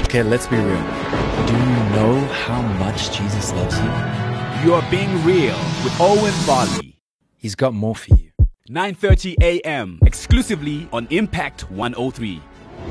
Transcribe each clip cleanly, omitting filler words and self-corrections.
Okay, let's be real. Do you know how much Jesus loves you? You are being real with Owen Varley. He's got more for you. 9:30 a.m. exclusively on Impact 103.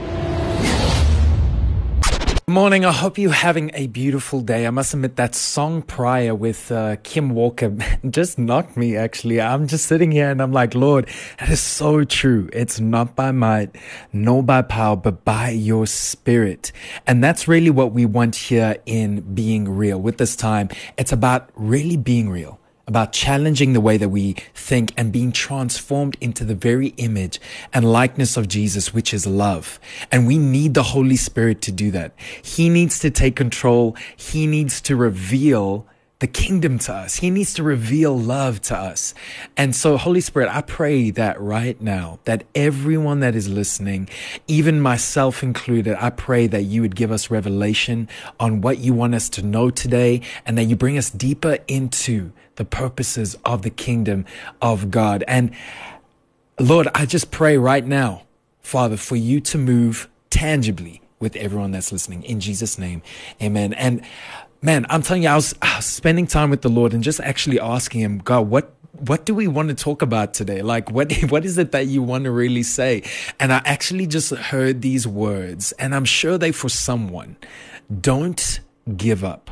Good morning. I hope you're having a beautiful day. I must admit that song prior with Kim Walker just knocked me, actually. I'm just sitting here and I'm like, Lord, that is so true. It's not by might, nor by power, but by your spirit. And that's really what we want here in Being Real. With this time, it's about really being real, about challenging the way that we think and being transformed into the very image and likeness of Jesus, which is love. And we need the Holy Spirit to do that. He needs to take control. He needs to reveal the kingdom to us. He needs to reveal love to us. And so, Holy Spirit, I pray that right now, that everyone that is listening, even myself included, I pray that you would give us revelation on what you want us to know today, and that you bring us deeper into the purposes of the kingdom of God. And Lord, I just pray right now, Father, for you to move tangibly with everyone that's listening. In Jesus' name, amen. And man, I'm telling you, I was spending time with the Lord and just actually asking him, God, what do we want to talk about today? Like, what is it that you want to really say? And I actually just heard these words, and I'm sure they for someone. Don't give up.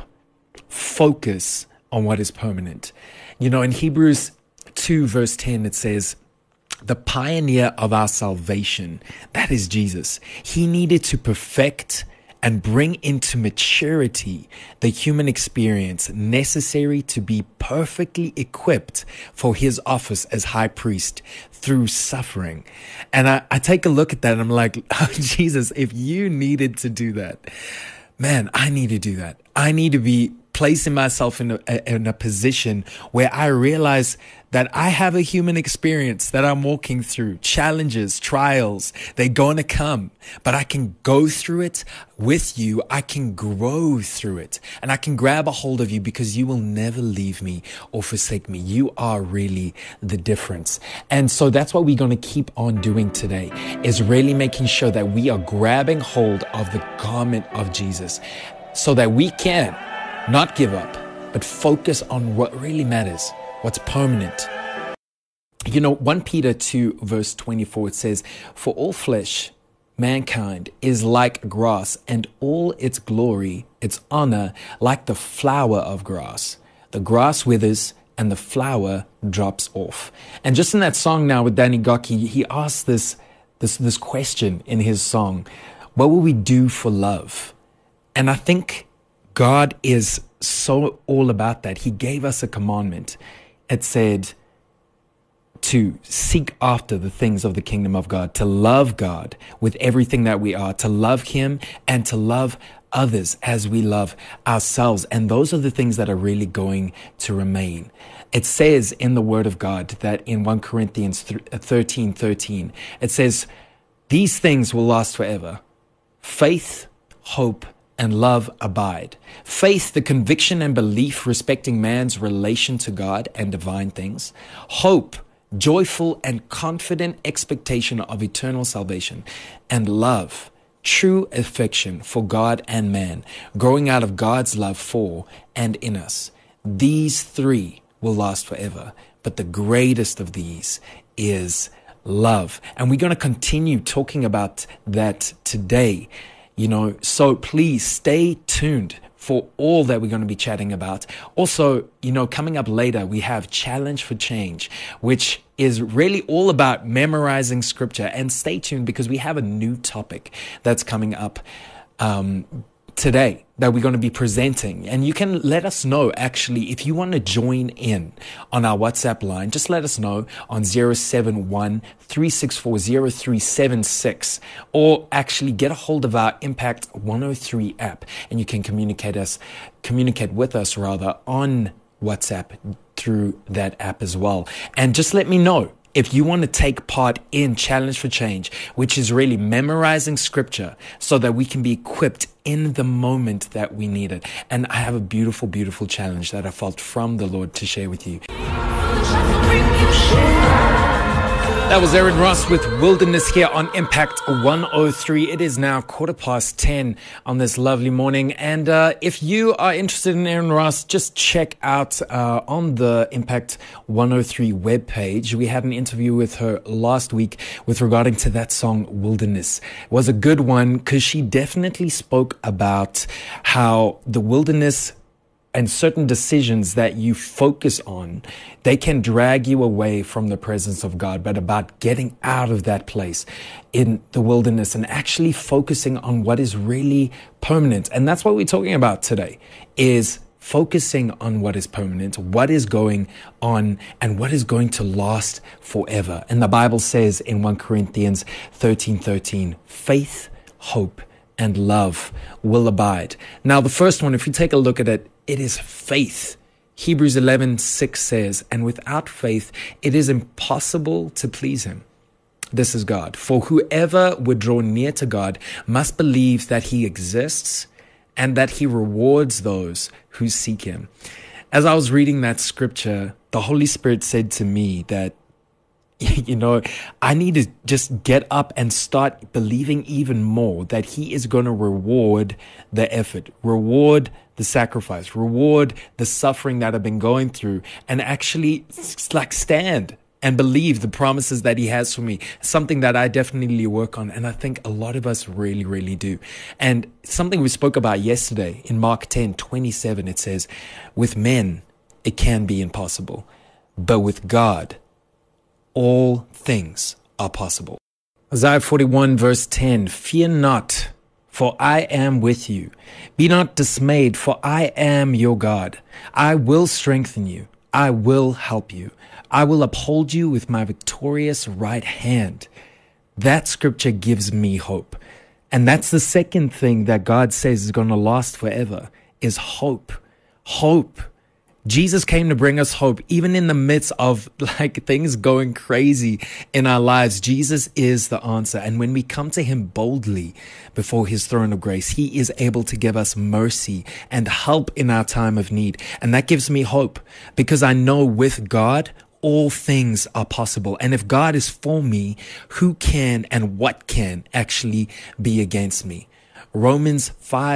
Focus on what is permanent. You know, in Hebrews 2 verse 10, it says, the pioneer of our salvation, that is Jesus. He needed to perfect and bring into maturity the human experience necessary to be perfectly equipped for his office as high priest through suffering. And I take a look at that and I'm like, oh, Jesus, if you needed to do that, man, I need to do that. I need to be placing myself in a position where I realize that I have a human experience that I'm walking through, challenges, trials, they're going to come, but I can go through it with you. I can grow through it, and I can grab a hold of you because you will never leave me or forsake me. You are really the difference. And so that's what we're going to keep on doing today, is really making sure that we are grabbing hold of the garment of Jesus so that we can not give up, but focus on what really matters, what's permanent. You know, 1 Peter 2 verse 24, it says, for all flesh, mankind, is like grass, and all its glory, its honor, like the flower of grass. The grass withers and the flower drops off. And just in that song now with Danny Gokey, he asked this question in his song, what will we do for love? And I think God is so all about that. He gave us a commandment. It said to seek after the things of the kingdom of God, to love God with everything that we are, to love him and to love others as we love ourselves. And those are the things that are really going to remain. It says in the word of God that in 1 Corinthians 13:13, it says, these things will last forever. Faith, hope, and love abide. Faith, the conviction and belief respecting man's relation to God and divine things. Hope, joyful and confident expectation of eternal salvation. And love, true affection for God and man, growing out of God's love for and in us. These three will last forever, but the greatest of these is love. And we're going to continue talking about that today. You know, so please stay tuned for all that we're going to be chatting about. Also, you know, coming up later, we have Challenge for Change, which is really all about memorizing scripture. And stay tuned because we have a new topic that's coming up today that we're going to be presenting. And you can let us know, actually, if you want to join in on our WhatsApp line, just let us know on 071-364-0376, or actually get a hold of our Impact 103 app, and you can communicate with us on WhatsApp through that app as well. And just let me know if you want to take part in Challenge for Change, which is really memorizing scripture so that we can be equipped in the moment that we need it. And I have a beautiful, beautiful challenge that I felt from the Lord to share with you. That was Aaron Ross with Wilderness here on Impact 103. It is now 10:15 on this lovely morning. And if you are interested in Aaron Ross, just check out on the Impact 103 webpage. We had an interview with her last week with regarding to that song Wilderness. It was a good one because she definitely spoke about how the wilderness and certain decisions that you focus on, they can drag you away from the presence of God, but about getting out of that place in the wilderness and actually focusing on what is really permanent. And that's what we're talking about today, is focusing on what is permanent, what is going on, and what is going to last forever. And the Bible says in 1 Corinthians 13:13, faith, hope, and love will abide. Now, the first one, if you take a look at it, it is faith. Hebrews 11:6 says, and without faith, it is impossible to please him. This is God. For whoever would draw near to God must believe that he exists and that he rewards those who seek him. As I was reading that scripture, the Holy Spirit said to me that, I need to just get up and start believing even more that he is going to reward the effort, reward the sacrifice, reward the suffering that I've been going through, and actually stand and believe the promises that he has for me. Something that I definitely work on. And I think a lot of us really, really do. And something we spoke about yesterday in Mark 10:27, it says, with men, it can be impossible, but with God, all things are possible. Isaiah 41 verse 10, fear not, for I am with you. Be not dismayed, for I am your God. I will strengthen you. I will help you. I will uphold you with my victorious right hand. That scripture gives me hope. And that's the second thing that God says is going to last forever, is hope. Hope. Jesus came to bring us hope, even in the midst of things going crazy in our lives. Jesus is the answer. And when we come to him boldly before his throne of grace, he is able to give us mercy and help in our time of need. And that gives me hope because I know with God, all things are possible. And if God is for me, who can and what can actually be against me? Romans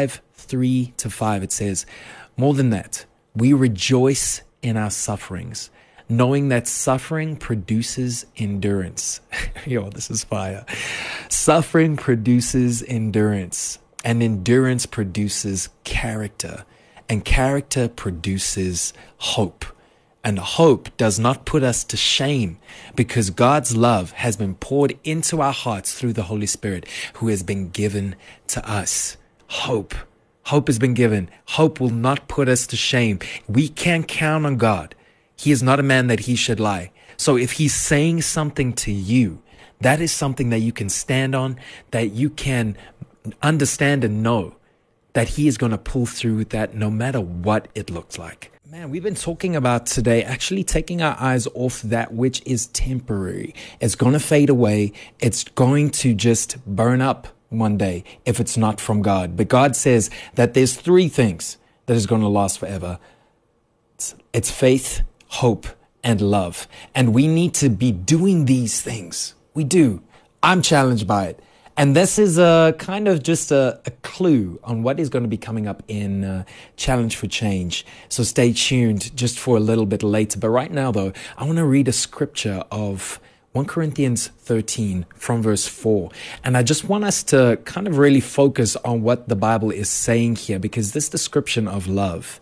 5:3-5, it says, more than that, we rejoice in our sufferings, knowing that suffering produces endurance. This is fire. Suffering produces endurance, and endurance produces character, and character produces hope. And hope does not put us to shame because God's love has been poured into our hearts through the Holy Spirit who has been given to us. Hope. Hope has been given. Hope will not put us to shame. We can count on God. He is not a man that he should lie. So if he's saying something to you, that is something that you can stand on, that you can understand and know that he is going to pull through with that no matter what it looks like. Man, we've been talking about today actually taking our eyes off that which is temporary. It's going to fade away. It's going to just burn up one day if it's not from God. But God says that there's three things that is going to last forever. It's faith, hope, and love. And we need to be doing these things. We do. I'm challenged by it. And this is a kind of just a clue on what is going to be coming up in Challenge for Change. So stay tuned just for a little bit later. But right now, though, I want to read a scripture of 1 Corinthians 13 from verse 4. And I just want us to kind of really focus on what the Bible is saying here, because this description of love,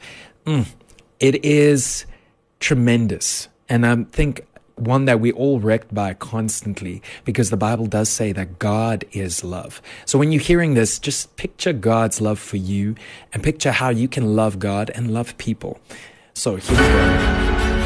it is tremendous. And I think one that we all wrecked by constantly, because the Bible does say that God is love. So when you're hearing this, just picture God's love for you and picture how you can love God and love people. So here we go.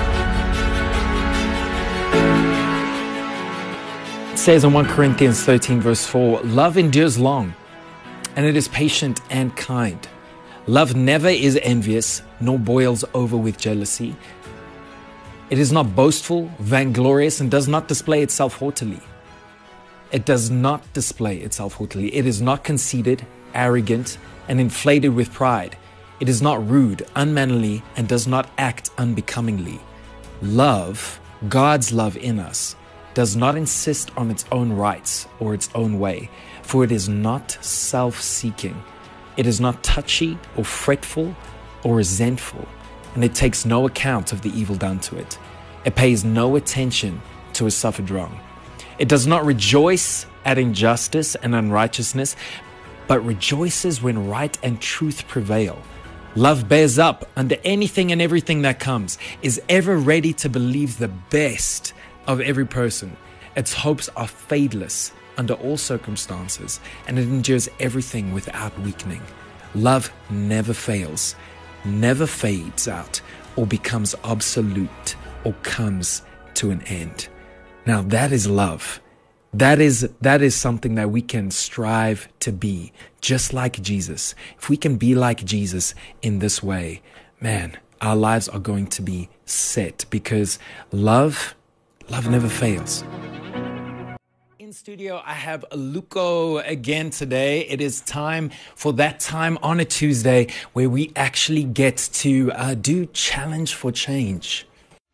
It says in 1 Corinthians 13 verse 4, love endures long, and it is patient and kind. Love never is envious, nor boils over with jealousy. It is not boastful, vainglorious, and does not display itself haughtily. It does not display itself haughtily. It is not conceited, arrogant, and inflated with pride. It is not rude, unmannerly, and does not act unbecomingly. Love, God's love in us, does not insist on its own rights or its own way, for it is not self-seeking. It is not touchy or fretful or resentful, and it takes no account of the evil done to it. It pays no attention to a suffered wrong. It does not rejoice at injustice and unrighteousness, but rejoices when right and truth prevail. Love bears up under anything and everything that comes, is ever ready to believe the best of every person. Its hopes are fadeless under all circumstances, and it endures everything without weakening. Love never fails, never fades out, or becomes obsolete, or comes to an end. Now that is love. That is something that we can strive to be, just like Jesus. If we can be like Jesus in this way, man, our lives are going to be set, because love never fails. In studio, I have Luco again today. It is time for that time on a Tuesday where we actually get to do Challenge for Change.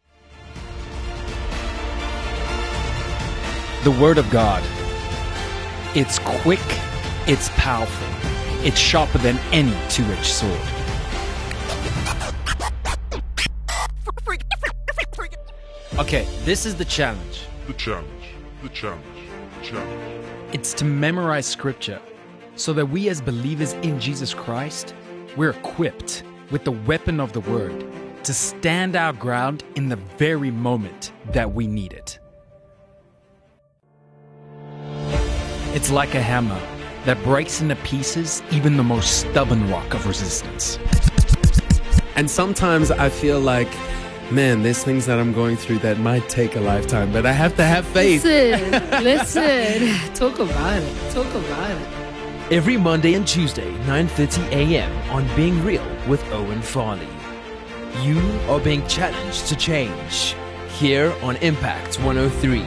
The Word of God. It's quick, it's powerful, it's sharper than any two-edged sword. Okay, this is the challenge. The challenge. It's to memorize Scripture so that we as believers in Jesus Christ, we're equipped with the weapon of the Word to stand our ground in the very moment that we need it. It's like a hammer that breaks into pieces even the most stubborn rock of resistance. And sometimes I feel like, man, there's things that I'm going through that might take a lifetime, but I have to have faith. Listen. Talk about it. Every Monday and Tuesday, 9:30 a.m. on Being Real with Owen Farley. You are being challenged to change here on Impact 103.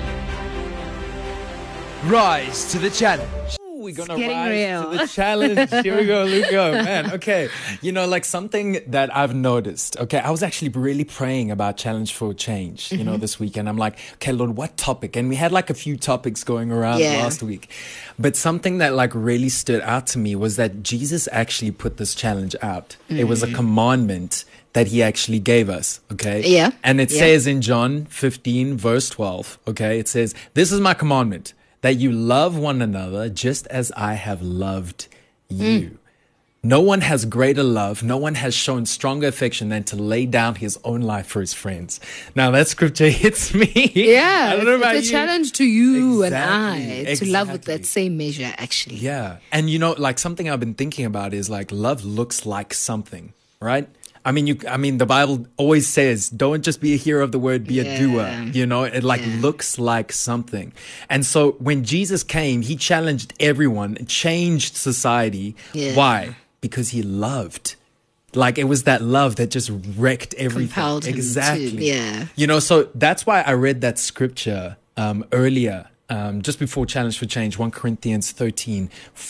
Rise to the challenge. We're going to getting rise real. to the challenge. Here we go, Luco. Man, okay. You know, like something that I've noticed. Okay, I was actually really praying about Challenge for Change, you know, this weekend. I'm like, okay, Lord, what topic? And we had like a few topics going around last week. But something that like really stood out to me was that Jesus actually put this challenge out. It was a commandment that he actually gave us, okay? Yeah. And it says in John 15, verse 12, okay, it says, "This is my commandment, that you love one another just as I have loved you." No one has greater love. No one has shown stronger affection than to lay down his own life for his friends. Now that scripture hits me. Yeah, I don't know about it's a you. challenge to you Exactly, and I to love with exactly. that same measure, actually. Yeah. And you know, like something I've been thinking about is like love looks like something, right? I mean, the Bible always says, don't just be a hearer of the word, be a doer. You know, it like looks like something. And so when Jesus came, he challenged everyone, changed society. Yeah. Why? Because he loved. Like it was that love that just wrecked everything. Compelled him to, exactly. yeah. You know, so that's why I read that scripture earlier, just before Challenge for Change, 1 Corinthians 13,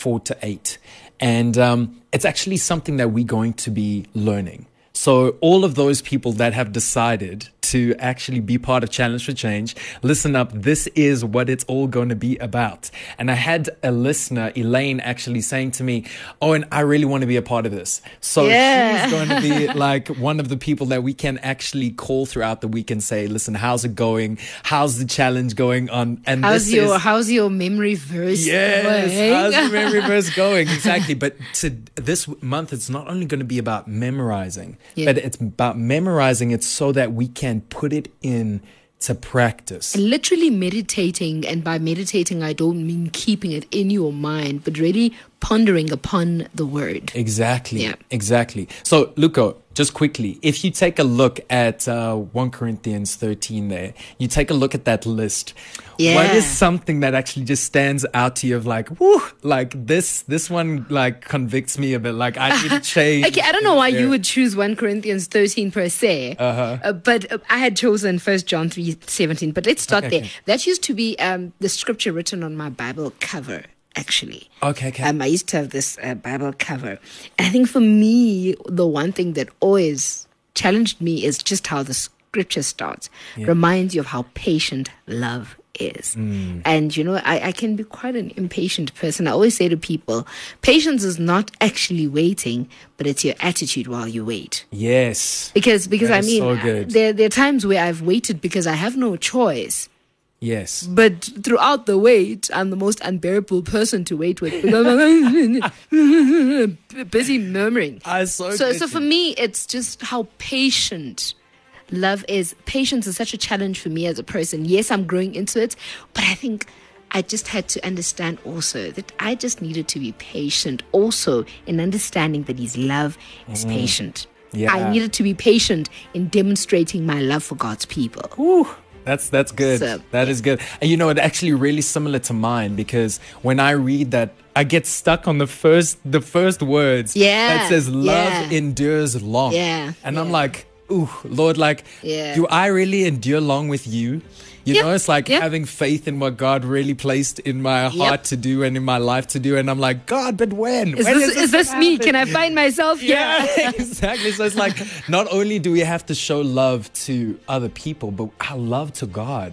4-8. And it's actually something that we're going to be learning. So all of those people that have decided to actually be part of Challenge for Change, listen up. This is what it's all going to be about. And I had a listener, Elaine, actually saying to me, "Oh, and I really want to be a part of this." So she's going to be like one of the people that we can actually call throughout the week and say, "Listen, how's it going? How's the challenge going on?" And How's your memory verse yes, going? how's the memory verse going? Exactly. But this month, it's not only going to be about memorizing, but it's about memorizing it so that we can put it in to practice. Literally meditating, and by meditating, I don't mean keeping it in your mind, but really pondering upon the word. Exactly. Yeah. Exactly. So, Luco, just quickly, if you take a look at 1 Corinthians 13 there, you take a look at that list. Yeah. What is something that actually just stands out to you of like, whoo, like this one like convicts me a bit, like I need to change. Okay, I don't know why you would choose 1 Corinthians 13 per se, but I had chosen 1 John 3:17. But let's start there. Okay. That used to be the scripture written on my Bible cover, actually. Okay. I used to have this Bible cover. And I think for me, the one thing that always challenged me is just how the scripture starts. Reminds you of how patient love is. And, I can be quite an impatient person. I always say to people, patience is not actually waiting, but it's your attitude while you wait. Yes. Because That I is mean, so good. there are times where I've waited because I have no choice. Yes. But throughout the wait, I'm the most unbearable person to wait with because I'm busy murmuring. So for me, it's just how patient love is. Patience is such a challenge for me as a person. Yes, I'm growing into it, but I think I just had to understand also that I just needed to be patient also in understanding that his love is patient. Yeah. I needed to be patient in demonstrating my love for God's people. Whew. That's good. So, that is good. And it's actually really similar to mine, because when I read that, I get stuck on the first words that says love endures long. Yeah. And I'm like, ooh, Lord, do I really endure long with you? It's like having faith in what God really placed in my heart to do and in my life to do. And I'm like, God, but when? Is this me? Can I find myself here? Yeah, exactly. So it's like, not only do we have to show love to other people, but our love to God.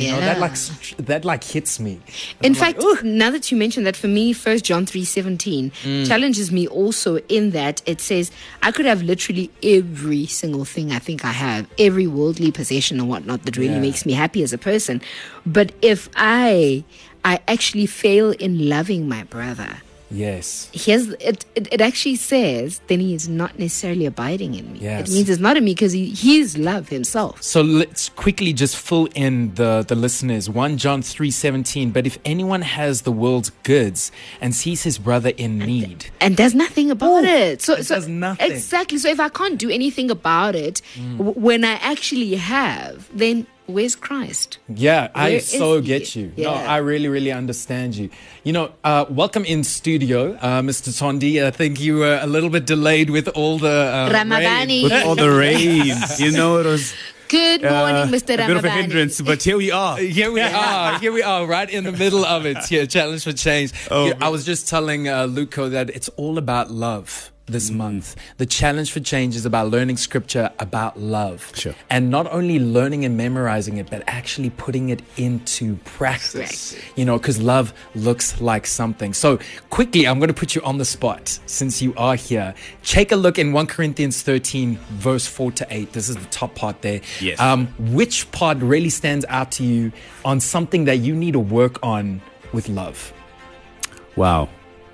That hits me. And in fact, now that you mentioned that, for me, 1 John 3:17 challenges me also in that it says, I could have literally every single thing I think I have, every worldly possession and whatnot that really makes me happy as a person. But if I actually fail in loving my brother, yes, it actually says then he is not necessarily abiding in me. Yes. It means it's not in me because he is love himself. So let's quickly just fill in the listeners. 1 John 3:17. But if anyone has the world's goods and sees his brother in need and does nothing about it, so does nothing. Exactly. So if I can't do anything about it when I actually have, then where's Christ? Yeah, I Where so is he? get you. Yeah. No, I really, really understand you. Welcome in studio, Mr. Tondi. I think you were a little bit delayed with all the Ramadani. With all the rain, it was Good morning, Mr. a bit of a Ramadani. hindrance, but here we are. Here we are, right in the middle of it. Yeah, Challenge for Change. I was just telling Luco that it's all about love this month. The Challenge for Change is about learning scripture about love. Sure. And not only learning and memorizing it, but actually putting it into practice. Because love looks like something. So quickly, I'm going to put you on the spot since you are here. Take a look in 1 Corinthians 13, verse 4-8. This is the top part there. Yes. Which part really stands out to you on something that you need to work on with love? Wow.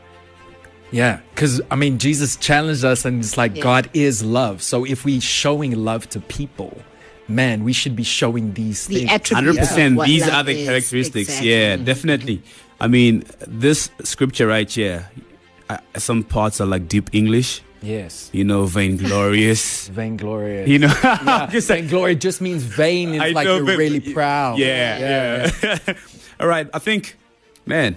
Yeah, because, Jesus challenged us and it's like God is love. So if we're showing love to people, man, we should be showing these The things. attributes. 100%. of what These love are the is. characteristics. Exactly. Yeah, definitely. This scripture right here, some parts are like deep English. Yes. Vainglorious. Vainglorious. Vainglory just means vain is like you're really proud. Yeah. All right. I think, man,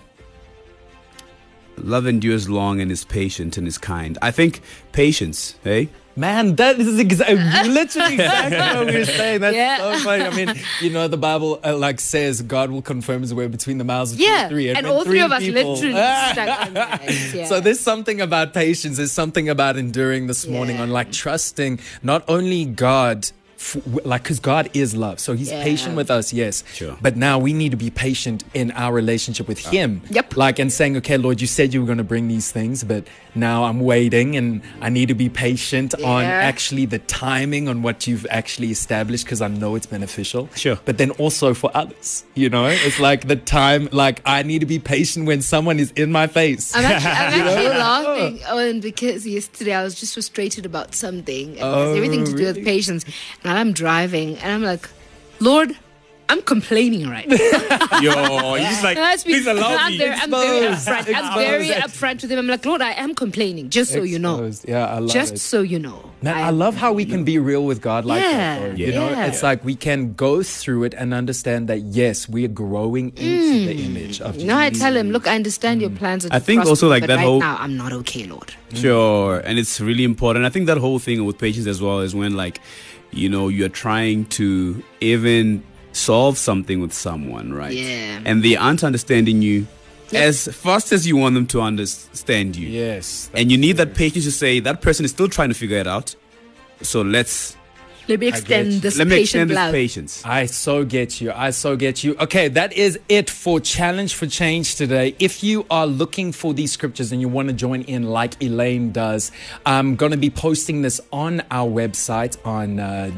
love endures long and is patient and is kind. I think patience, hey? Man, that is literally exactly what we were saying. That's so funny. The Bible says God will confirm his word between the mouths of two or three. And when all three of us people- literally stuck on that. Yeah. So there's something about patience. There's something about enduring this morning on trusting not only God, because God is love. So he's patient with us, yes. Sure. But now we need to be patient in our relationship with him. Yep. And saying, okay, Lord, you said you were going to bring these things, but now I'm waiting and I need to be patient on actually the timing on what you've actually established, because I know it's beneficial. Sure. But then also for others, it's like the time, I need to be patient when someone is in my face. I'm actually laughing because yesterday I was just frustrated about something. And it has everything to do with patience. And I'm driving and I'm like, Lord, I'm complaining right now. Yo, you're just like, please allow me. I'm very upfront. I'm very upfront with him. I'm like, Lord, I am complaining, just so you know. Yeah, I love it. Just so you know. Man, I love how we can be real with God like that. Though. Yeah. It's like we can go through it and understand that, yes, we are growing into the image of Jesus. I tell him, look, I understand your plans are to I think prosper also me, like but that right whole- now I'm not okay, Lord. Sure, and it's really important. I think that whole thing with patience as well is when you're trying to even solve something with someone, right? Yeah. And they aren't understanding you as fast as you want them to understand you. Yes. And you need that patience to say that person is still trying to figure it out. So let's Let me extend this patient love. Patience. I so get you. Okay, that is it for Challenge for Change today. If you are looking for these scriptures and you want to join in like Elaine does, I'm going to be posting this on our website on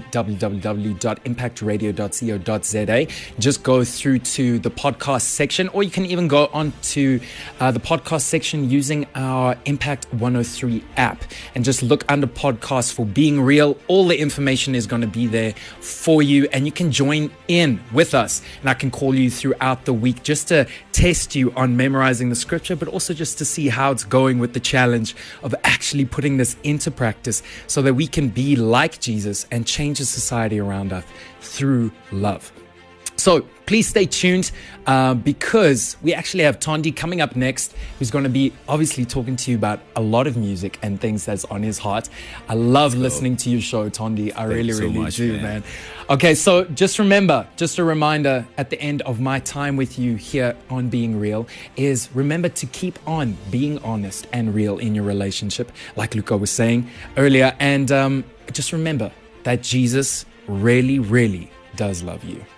www.impactradio.co.za. Just go through to the podcast section, or you can even go on to the podcast section using our Impact 103 app and just look under podcasts for Being Real. All the information is going to be there for you, and you can join in with us, and I can call you throughout the week just to test you on memorizing the scripture, but also just to see how it's going with the challenge of actually putting this into practice so that we can be like Jesus and change the society around us through love. So please stay tuned because we actually have Tondi coming up next, who's going to be obviously talking to you about a lot of music and things that's on his heart. I love listening to your show, Tondi. I really do, man. Okay, so just a reminder at the end of my time with you here on Being Real is remember to keep on being honest and real in your relationship, like Luca was saying earlier. And just remember that Jesus really, really does love you.